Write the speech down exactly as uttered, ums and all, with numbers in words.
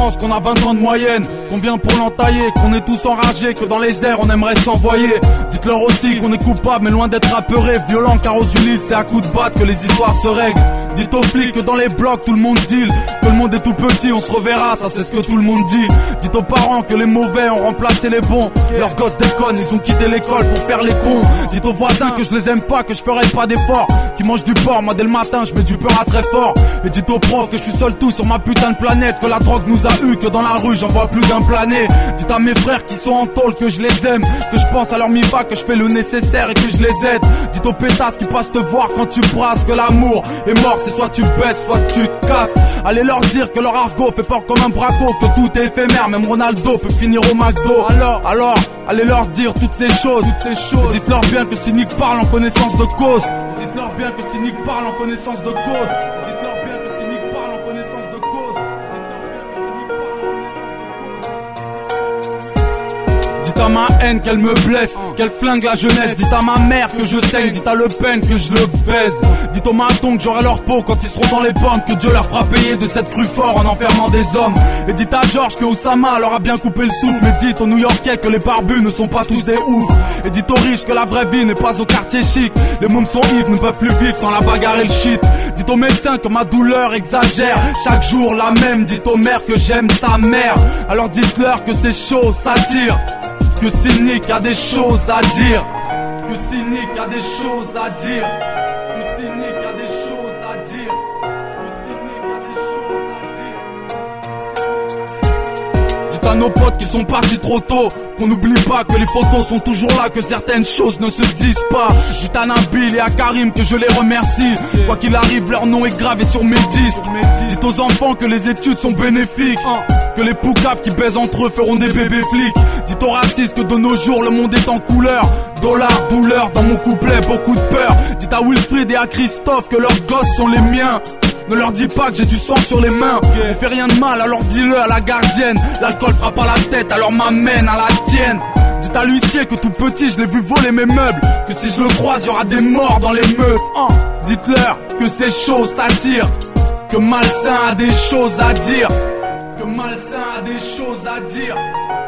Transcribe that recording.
différence qu'on a vingt ans de moyenne, qu'on vient pour l'entailler, qu'on est tous enragés, que dans les airs on aimerait s'envoyer. Dites-leur aussi qu'on est coupable mais loin d'être apeuré, violent car aux Ulysses c'est à coups de batte que les histoires se règlent. Dites aux flics que dans les blocs tout le monde deal, que le monde est tout petit, on se reverra, ça c'est ce que tout le monde dit. Dites aux parents que les mauvais ont remplacé les bons, leurs gosses déconnent, ils ont quitté l'école pour faire les cons. Dites aux voisins que je les aime pas, que je ferai pas d'efforts, qui mangent du porc, moi dès le matin je mets du beurre à très fort. Et dites aux profs que je suis seul tout sur ma putain de planète, que la drogue nous a eu, que dans la rue j'en vois plus d'un plané. Dites à mes frères qui sont en tôle que je les aime, que je pense à leur mifa, que je fais le nécessaire et que je les aide. Dites aux pétasses qui passent te voir quand tu brasses, que l'amour est mort, c'est soit tu baisses, soit tu te casses. Allez leur dire que leur argot fait peur comme un braco, que tout est éphémère, même Ronaldo peut finir au McDo. Alors, alors, allez leur dire toutes ces choses, toutes ces choses. Dites-leur bien que si Nick parle en connaissance de cause, dites-leur bien que si Nick parle en connaissance de cause, dites-leur bien que si Nick parle en connaissance de cause, dites à ma haine qu'elle me blesse, qu'elle flingue la jeunesse. Dites à ma mère que je saigne, dites à Le Pen que je le baise. Dites aux matons que j'aurai leur peau quand ils seront dans les pommes, que Dieu leur fera payer de cette crue fort en enfermant des hommes. Et dites à Georges que Oussama leur a bien coupé le souffle. Mais dites aux New-Yorkais que les barbus ne sont pas tous des oufs. Et dites aux riches que la vraie vie n'est pas au quartier chic. Les mômes sont ivres, ne peuvent plus vivre sans la bagarre et le shit. Dites aux médecins que ma douleur exagère, chaque jour la même. Dites aux mères que j'aime sa mère, alors dites-leur que c'est chaud, ça tire, que Cynic a des choses à dire, que Cynic a des choses à dire, que Cynic a des choses à dire, que Cynic a des choses à dire. Dites à nos potes qui sont partis trop tôt qu'on n'oublie pas que les photos sont toujours là, que certaines choses ne se disent pas. Dites à Nabil et à Karim que je les remercie, quoi qu'il arrive leur nom est gravé sur mes disques. Dites aux enfants que les études sont bénéfiques, que les poucaves qui baisent entre eux feront des bébés flics. Dites aux racistes que de nos jours le monde est en couleur, dollars, douleur dans mon couplet, beaucoup de peur. Dites à Wilfried et à Christophe que leurs gosses sont les miens. Ne leur dis pas que j'ai du sang sur les mains, on fait rien de mal, alors dis-le à la gardienne. L'alcool frappe à la tête, alors m'amène à la tienne. Dites à l'huissier que tout petit je l'ai vu voler mes meubles, que si je le croise y'aura des morts dans les meutes. Dites-leur que c'est chaud, ça tire, que Malsain a des choses à dire, que Malsain a des choses à dire.